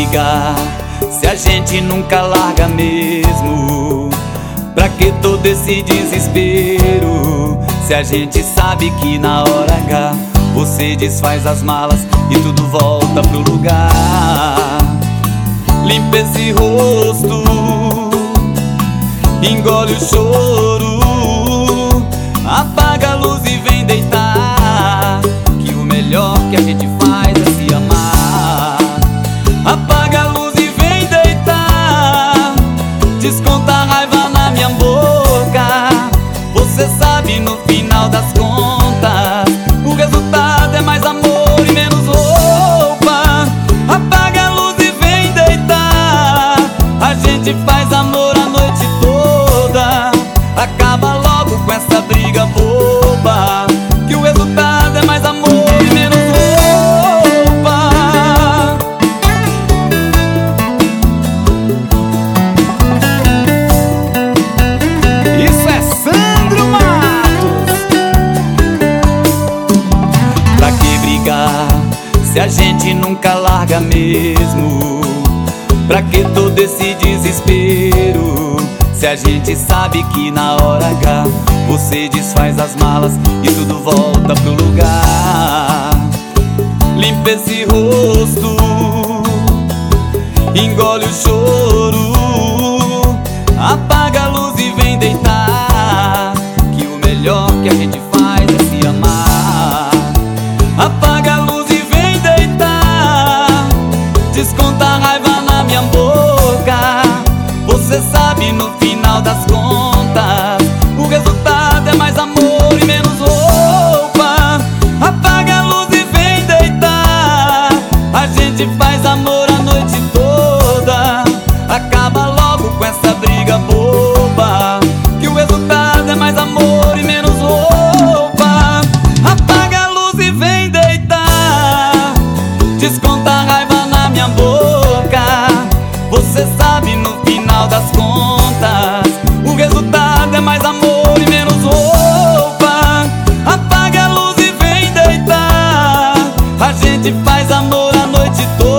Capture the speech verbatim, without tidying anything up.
brigar se a gente nunca larga mesmo? Pra que todo esse desespero, se a gente sabe que na hora H você desfaz as malas e tudo volta pro lugar? Limpa esse rosto, engole o choro, apaga a luz e vem deitar, que o melhor que a gente faz é se amar. Apaga a luz e vem deitar, desconta a raiva na minha boca. Você sabe, no final das contas, o resultado é mais amor e menos roupa. Apaga a luz e vem deitar, a gente faz amor a noite toda. Acaba logo com essa briga boba, que o resultado é mais amor e menos roupa. Isso é Sandro Matos. Pra que brigar se a gente nunca larga mesmo? Pra que todo esse desespero, se a gente sabe que na hora H você desfaz as malas e tudo volta pro lugar? Limpa esse rosto, engole o choro, apaga a luz e vem deitar, que o melhor que a gente faz é se amar. Apaga a luz e vem deitar, desconta a raiva na minha boca. Você sabe, no final das contas, o resultado é mais amor e menos roupa. Apaga a luz e vem deitar, a gente faz amor a noite toda. Acaba logo com essa briga boba, que o resultado é mais amor e menos roupa. Apaga a luz e vem deitar, desconta a raiva na minha boca. Você sabe, no final das contas, o resultado é mais amor e menos roupa. Apaga a luz e vem deitar, a gente faz amor a noite toda.